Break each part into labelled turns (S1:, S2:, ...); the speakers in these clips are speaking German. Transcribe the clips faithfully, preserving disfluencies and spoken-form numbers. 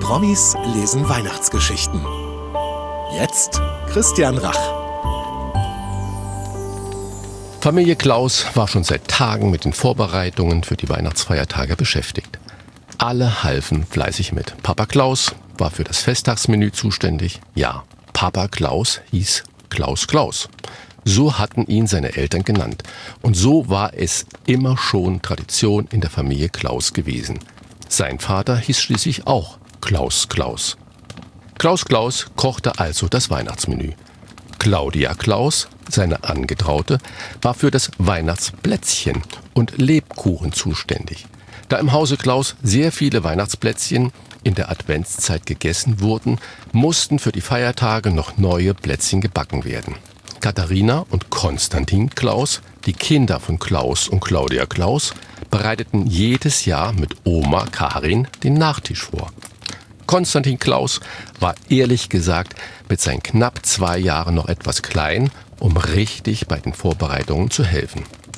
S1: Promis lesen Weihnachtsgeschichten. Jetzt Christian Rach.
S2: Familie Klaus war schon seit Tagen mit den Vorbereitungen für die Weihnachtsfeiertage beschäftigt. Alle halfen fleißig mit. Papa Klaus war für das Festtagsmenü zuständig. Ja, Papa Klaus hieß Klaus Klaus. So hatten ihn seine Eltern genannt. Und so war es immer schon Tradition in der Familie Klaus gewesen. Sein Vater hieß schließlich auch Klaus Klaus. Klaus Klaus kochte also das Weihnachtsmenü. Claudia Klaus, seine Angetraute, war für das Weihnachtsplätzchen und Lebkuchen zuständig. Da im Hause Klaus sehr viele Weihnachtsplätzchen in der Adventszeit gegessen wurden, mussten für die Feiertage noch neue Plätzchen gebacken werden. Katharina und Konstantin Klaus, die Kinder von Klaus und Claudia Klaus, bereiteten jedes Jahr mit Oma Karin den Nachtisch vor. Konstantin Klaus war ehrlich gesagt mit seinen knapp zwei Jahren noch etwas klein, um richtig bei den Vorbereitungen zu helfen.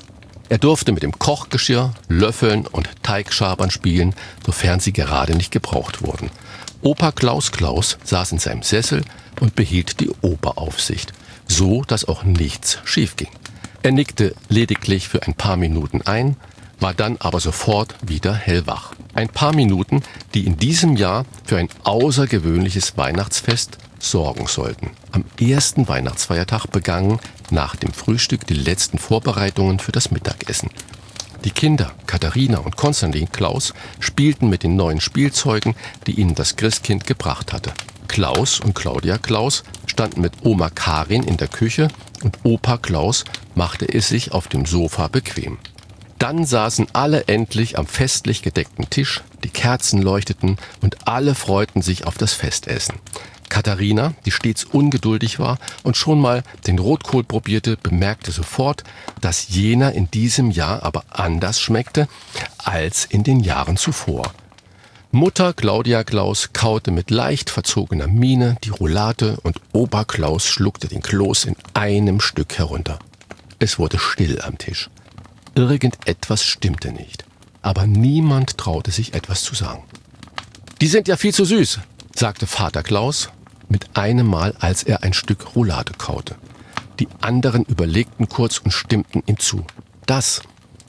S2: Er durfte mit dem Kochgeschirr, Löffeln und Teigschabern spielen, sofern sie gerade nicht gebraucht wurden. Opa Klaus Klaus saß in seinem Sessel und behielt die Oberaufsicht, so dass auch nichts schief ging. Er nickte lediglich für ein paar Minuten ein, war dann aber sofort wieder hellwach. Ein paar Minuten, die in diesem Jahr für ein außergewöhnliches Weihnachtsfest sorgen sollten. Am ersten Weihnachtsfeiertag begannen nach dem Frühstück die letzten Vorbereitungen für das Mittagessen. Die Kinder, Katharina und Konstantin Klaus, spielten mit den neuen Spielzeugen, die ihnen das Christkind gebracht hatte. Klaus und Claudia Klaus standen mit Oma Karin in der Küche und Opa Klaus machte es sich auf dem Sofa bequem. Dann saßen alle endlich am festlich gedeckten Tisch, die Kerzen leuchteten und alle freuten sich auf das Festessen. Katharina, die stets ungeduldig war und schon mal den Rotkohl probierte, bemerkte sofort, dass jener in diesem Jahr aber anders schmeckte als in den Jahren zuvor. Mutter Claudia Klaus kaute mit leicht verzogener Miene die Roulade und Opa Klaus schluckte den Kloß in einem Stück herunter. Es wurde still am Tisch. Irgendetwas stimmte nicht, aber niemand traute sich etwas zu sagen. »Die sind ja viel zu süß«, sagte Vater Klaus mit einem Mal, als er ein Stück Roulade kaute. Die anderen überlegten kurz und stimmten ihm zu. Das,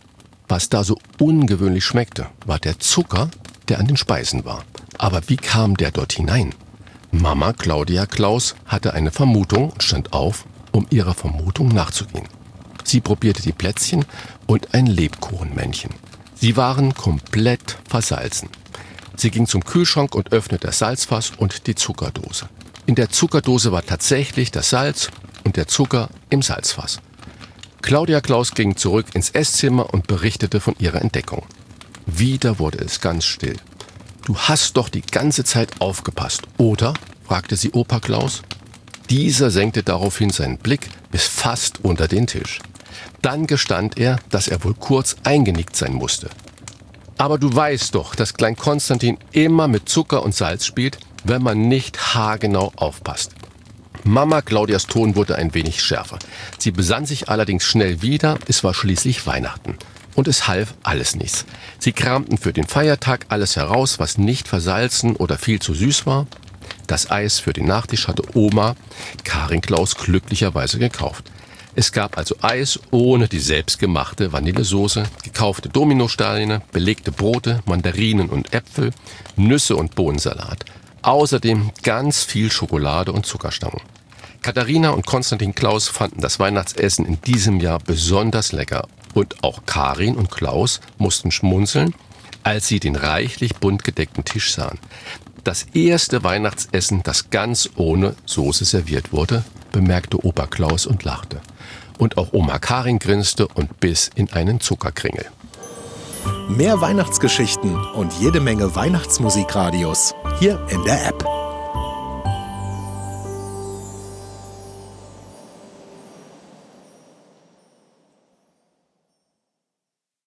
S2: was da so ungewöhnlich schmeckte, war der Zucker, der an den Speisen war. Aber wie kam der dort hinein? Mama Claudia Klaus hatte eine Vermutung und stand auf, um ihrer Vermutung nachzugehen. Sie probierte die Plätzchen und ein Lebkuchenmännchen. Sie waren komplett versalzen. Sie ging zum Kühlschrank und öffnete das Salzfass und die Zuckerdose. In der Zuckerdose war tatsächlich das Salz und der Zucker im Salzfass. Claudia Klaus ging zurück ins Esszimmer und berichtete von ihrer Entdeckung. Wieder wurde es ganz still. »Du hast doch die ganze Zeit aufgepasst, oder?« fragte sie Opa Klaus. Dieser senkte daraufhin seinen Blick bis fast unter den Tisch. Dann gestand er, dass er wohl kurz eingenickt sein musste. »Aber du weißt doch, dass Klein Konstantin immer mit Zucker und Salz spielt, wenn man nicht haargenau aufpasst.« Mama Claudias Ton wurde ein wenig schärfer. Sie besann sich allerdings schnell wieder, es war schließlich Weihnachten. Und es half alles nichts. Sie kramten für den Feiertag alles heraus, was nicht versalzen oder viel zu süß war. Das Eis für den Nachtisch hatte Oma Karin Klaus glücklicherweise gekauft. Es gab also Eis ohne die selbstgemachte Vanillesoße, gekaufte Dominosteine, belegte Brote, Mandarinen und Äpfel, Nüsse und Bohnensalat. Außerdem ganz viel Schokolade und Zuckerstangen. Katharina und Konstantin Klaus fanden das Weihnachtsessen in diesem Jahr besonders lecker. Und auch Karin und Klaus mussten schmunzeln, als sie den reichlich bunt gedeckten Tisch sahen. Das erste Weihnachtsessen, das ganz ohne Soße serviert wurde, bemerkte Opa Klaus und lachte. Und auch Oma Karin grinste und biss in einen Zuckerkringel.
S1: Mehr Weihnachtsgeschichten und jede Menge Weihnachtsmusikradios hier in der App.